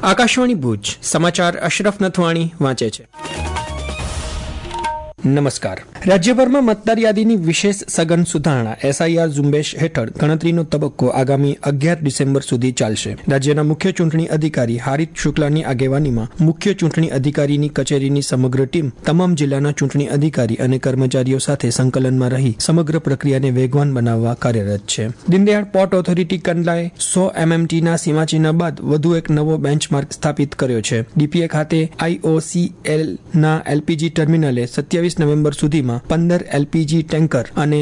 આકાશવાણી ભુજ સમાચાર અશરફ નથવાણી વાંચે છે. નમસ્કાર. રાજ્યભરમાં મતદાર યાદીની વિશેષ સઘન સુધારણા એસઆઈઆર ઝુંબેશ હેઠળ ગણતરીનો તબક્કો આગામી 11 ડિસેમ્બર સુધી ચાલશે. રાજ્યના મુખ્ય ચૂંટણી અધિકારી હારિત શુક્લાની આગેવાનીમાં મુખ્ય ચૂંટણી અધિકારીની કચેરીની સમગ્ર ટીમ તમામ જિલ્લાના ચૂંટણી અધિકારી અને કર્મચારીઓ સાથે સંકલનમાં રહી સમગ્ર પ્રક્રિયાને વેગવાન બનાવવા કાર્યરત છે. દીનદયાળ પોર્ટ ઓથોરિટી કંડલાએ 100 MMTના સીમાચિહ્ન બાદ વધુ એક નવો બેન્ચમાર્ક સ્થાપિત કર્યો છે. ડીપીએ ખાતે IOCLના LPG ટર્મિનલે 27 નવેમ્બર સુધીમાં 15 LPG ટેન્કર અને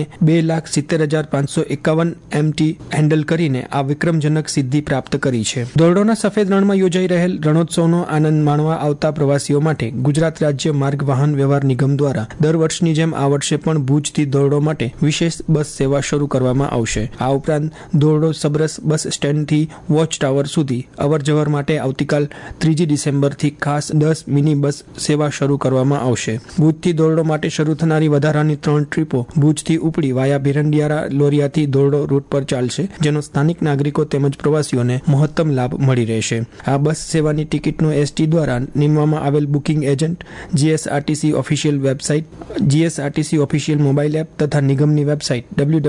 2,70,551 MT હેન્ડલ કરીને આ વિક્રમજનક સિદ્ધિ પ્રાપ્ત કરી છે. ધોરડોના સફેદ રણમાં યોજાઈ રહેલ રણોત્સવનો આનંદ માણવા આવતા પ્રવાસીઓ માટે ગુજરાત રાજ્ય માર્ગ વાહન વ્યવહાર નિગમ દ્વારા દર વર્ષની જેમ આ વર્ષે પણ ભુજથી ધોરડો માટે વિશેષ બસ સેવા શરૂ કરવામાં આવશે. આ ઉપરાંત ધોરડો સબરસ બસ સ્ટેન્ડથી વોચ ટાવર સુધી અવરજવર માટે આવતીકાલ 3 ડિસેમ્બરથી ખાસ 10 મિની બસ સેવા શરૂ કરવામાં આવશે. ભુજથી ધોરડો માટે શરૂ થનારી વધારાની 3 ટ્રીપો ભુજથી ઉપડી વાયા ભીરંડિયારા લોરિયાથી ધોરડો રૂટ પર ચાલશે, જેનો સ્થાનિક નાગરિકો તેમજ પ્રવાસીઓને મહત્તમ લાભ મળી રહેશે. આ બસ સેવાની ટિકિટનો ST દ્વારા નીમવામાં આવેલ booking agent, GSRTC official website, GSRTC official mobile app તથા નિગમની વેબસાઇટ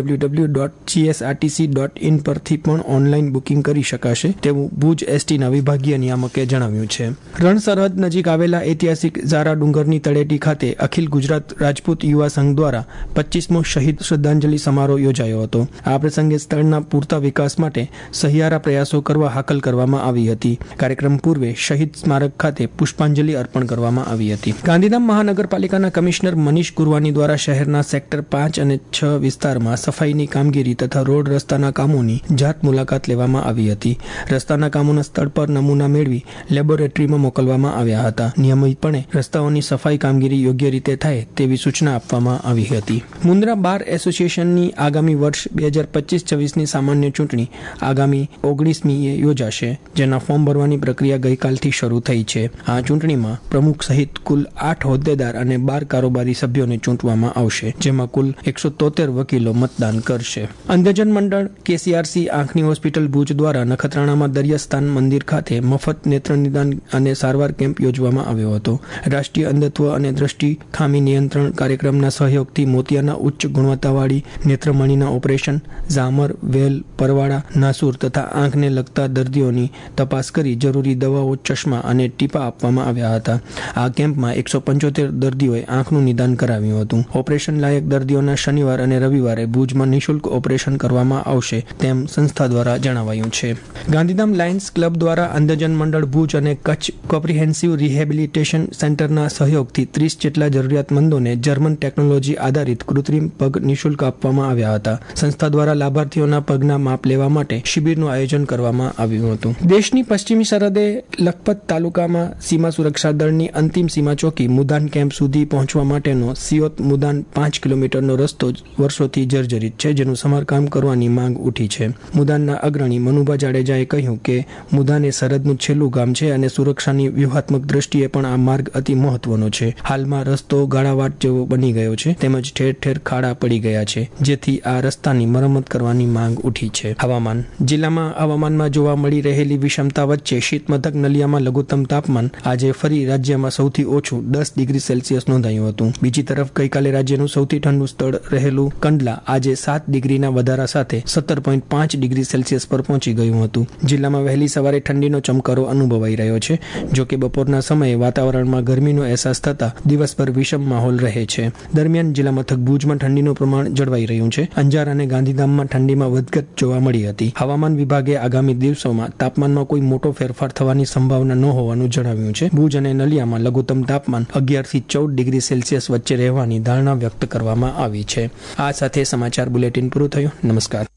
www.gsrtc.in પરથી પણ ઓનલાઈન બુકિંગ કરી શકાશે તેવું ભુજ STના વિભાગીય નિયામકે જણાવ્યું છે. રણ સરહદ નજીક આવેલા ઐતિહાસિક ઝારા ડુંગરની તળેટી ખાતે અખિલ ગુજરાત રાજપૂત યુવા સંઘ દ્વારા 25મો શહીદ શ્રદ્ધાંજલિ સમારોહ યોજાયો હતો. આ પ્રસંગે સ્થળના પૂરતા વિકાસ માટે સહિયારા પ્રયાસો કરવા હાકલ કરવામાં આવી હતી. કાર્યક્રમ પૂર્વે શહીદ સ્મારક ખાતે પુષ્પાંજલિ અર્પણ કરવામાં આવી હતી. ગાંધીધામ મહાનગરપાલિકાના કમિશનર મનીષ ગુરવાની દ્વારા શહેરના સેક્ટર 5 અને 6 વિસ્તારમાં સફાઈની કામગીરી તથા રોડ રસ્તાના કામોની જાત મુલાકાત લેવામાં આવી હતી. રસ્તાના કામોના સ્થળ પર નમૂના મેળવી લેબોરેટરીમાં મોકલવામાં આવ્યા હતા. નિયમિતપણે રસ્તાઓની સફાઈ કામગીરી યોગ્ય રીતે થાય તેવી સૂચના આપવામાં આવી હતી. મુન્દ્રા બાર એસોસિએશનની આગામી વર્ષ 2025-26ની સામાન્ય ચૂંટણી આગામી 19મીએ યોજાશે, જેના ફોર્મ ભરવાની પ્રક્રિયા ગઈકાલથી શરૂ થઈ છે. આ ચૂંટણીમાં પ્રમુખ સહિત કુલ 8 હોદ્દેદાર અને 12 કારોબારી સભ્યોને ચૂંટવામાં આવશે, જેમાં કુલ 173 વકીલો મતદાન કરશે. અંધજન મંડળ KCRC આંખની હોસ્પિટલ ભુજ દ્વારા નખત્રાણામાં દરિયાસ્થાન મંદિર ખાતે મફત નેત્ર નિદાન અને સારવાર કેમ્પ યોજવામાં આવ્યો હતો. રાષ્ટ્રીય અંધત્વ અને દ્રષ્ટિ ખામી નિયંત્રણ કાર્યક્રમના સહયોગથી મોતિયાના ઉચ્ચ ગુણવત્તાવાળી નેત્રમણીના ઓપરેશન, ઝામર, વેલ, પરવાળા, નાસુર તથા આંખને લગતા દર્દીઓની તપાસ કરી જરૂરી દવાઓ, ચશ્મા અને ટીપા આપવામાં આવ્યા હતા. આ કેમ્પમાં 175 દર્દીઓએ આંખનું નિદાન કરાવ્યું હતું. ઓપરેશન લાયક દર્દીઓના શનિવાર અને રવિવારે ભુજમાં નિઃશુલ્ક ઓપરેશન કરવામાં આવશે તેમ સંસ્થા દ્વારા જણાવાયું છે. ગાંધીધામ લાયન્સ ક્લબ દ્વારા અંધજન મંડળ ભુજ અને કચ્છ કોમ્પ્રિહેન્સિવ રિહેબિલિટેશન સેન્ટરના સહયોગથી 30 જેટલા જરૂરિયાતમંદોને જર્મન ટેકનોલોજી આધારિત કૃત્રિમ પગ નિઃશુલ્ક આપવામાં આવ્યા હતા. સંસ્થા દ્વારા લાભાર્થીઓના પગના માપ લેવા માટે શિબિરનું આયોજન કરવામાં આવ્યું હતું. દેશની પશ્ચિમી સરહદે લખપત તાલુકામાં સીમા સુરક્ષા દળની અંતિમ સીમા ચોકી મુદાન કેમ્પ સુધી પહોંચવા માટેનો સિયોત મુદાન 5 કિલોમીટરનો રસ્તો વર્ષોથી જર્જરિત છે, જેનું સમારકામ કરવાની માંગ ઉઠી છે. મુદાનના અગ્રણી મનુભા જાડેજાએ કહ્યું કે મુદાન એ સરહદનું છેલ્લું ગામ છે અને સુરક્ષાની વ્યૂહાત્મક દ્રષ્ટિએ પણ આ માર્ગ અતિ મહત્વનો છે. હાલમાં રસ્તો ગાળાવાટ જેવો બની ગયો છે, તેમજ ઠેર ઠેર ખાડા પડી ગયા છે, જેથી આ રસ્તાની મરમ્મત કરવાની માંગ ઉઠી છે. હવામાન. જિલ્લામાં હવામાનમાં જોવા મળી રહેલી વિષમતા વચ્ચે શીતમથક નલિયામાં લઘુત્તમ તાપમાન આજે ફરી રાજ્યમાં સૌથી ઓછું 10 ડિગ્રી સેલ્સિયસ નોંધાયું હતું. બીજી તરફ ગઈકાલે રાજ્યનું સૌથી ઠંડુ સ્થળ રહેલું કંડલા આજે 7 ડિગ્રીના વધારા સાથે 17.5 ડિગ્રી સેલ્સિયસ પર પહોંચી ગયું હતું. જિલ્લામાં વહેલી સવારે ઠંડીનો ચમકારો અનુભવાઈ રહ્યો છે. જોકે બપોરના સમયે વાતાવરણમાં ગરમીનો અહેસાસ થતા દિવસભર વિષમ માહોલ રહે છે. દરમિયાન જિલ્લા મથક ભુજમાં ઠંડીનું પ્રમાણ જળવાઈ રહ્યું છે. અંજાર અને ગાંધીધામમાં ઠંડીમાં વધઘટ જોવા મળી હતી. હવામાન વિભાગે આગામી દિવસોમાં તાપમાનમાં કોઈ મોટો ફેરફાર થવાની સંભાવના ન હોવાનું જણાવ્યું છે. ભુજ અને નલિયામાં લઘુત્તમ તાપમાન 11 થી 14 ડિગ્રી સેલ્સિયસ વચ્ચે રહેવાની ધારણા વ્યક્ત કરવામાં આવી છે. આ સાથે સમાચાર બુલેટિન પૂરું થયું. નમસ્કાર.